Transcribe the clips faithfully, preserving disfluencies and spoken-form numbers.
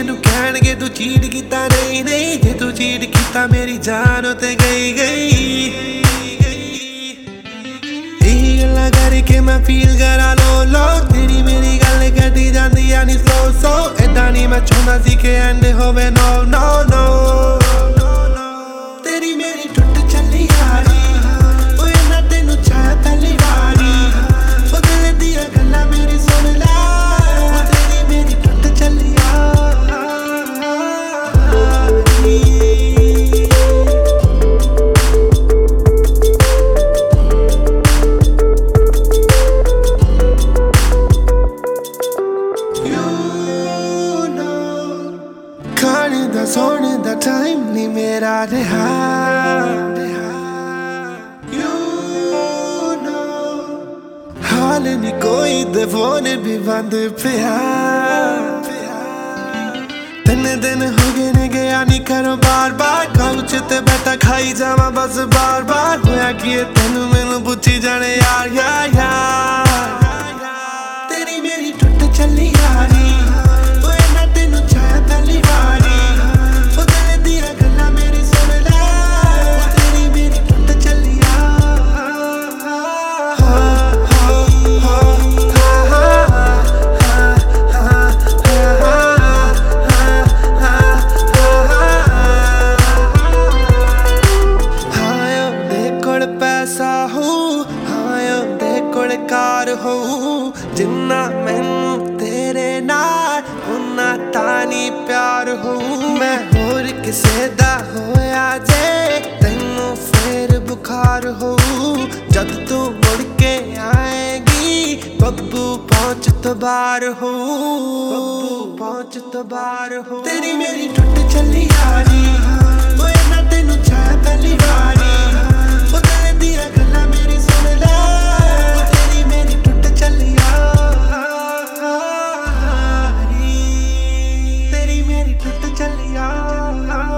मैनू कहणगे तू चीट कीता नहीं नहीं, जे तू चीट कीता मेरी जान ते गई गई। यही गल्लां करके मैं फील करा लो लो, तेरी मेरी गल कटी जांदी आ नी स्लो स्लो। इदां नहीं मैं चाहुंदा सी कि एंड होवे नो नो नो। तेरी मेरी टुट चली यारी, ओए ना तेनू चाह पहली बारी, ओ दिल दियां गल्लां मेरी सुन लै, तेरी मेरी टुट चली यारी। खाने दा सोने दा टाइम नहीं मेरा रहा, हाल नहीं कोई दे फोन भी बंद पिया। तीन दिन हो गए ने गया नहीं करो बार बार, काउच ते बैठा खाई जावा बस बार बार। होया कि तेनू मैनू पुछी जाने यार यार यार। तेरी मेरी टुट चली यारी, ओए ना तेनू चाह पहली बारी, ओ दिल दियां गल्लां मेरी सुन लै, तेरी मेरी टुट चली पैसा हो हाँ दे कोल कार हो, जिन्ना मैनू तेरे नाल उन्ना तानी प्यार हो। मैं होर किसे दा होया जे तैनू फिर बुखार हो, जब तू मुड़ के आएगी बब्बू पहुंच तो बार हो, बब्बू पहुंच तो बार हो। तेरी मेरी टुट चली यारी, ओए ना तेनू चाह पहली बारी, ओ दिल दियां गल्लां मेरी सुन लै, तेरी मेरी टुट चली यारी, तेरी मेरी टुट चली यारी।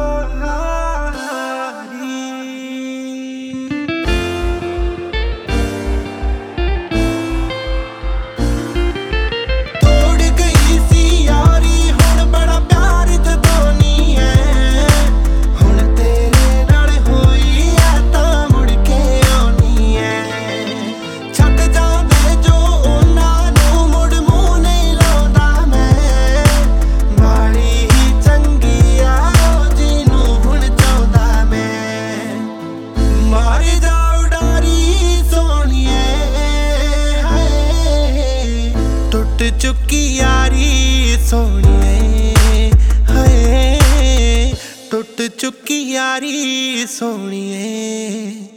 तोड़ गई सी यारी हुण बड़ा प्यार जदों नहीं है, हुण तेरे नाल होई ऐ तां मुड़ के आउणी है। छड्ड जांदे जो उन्हां नूं मुड़ मूंह नहीं लाउंदा मैं, माड़ी ही चंगी आ जिन्नू हुण चाहुंदा मैं। मार जा उडारी सोहणीए हाय, टुट चुकी यारी सोहणीए हाय, टुट चुकी यारी सोहणीए।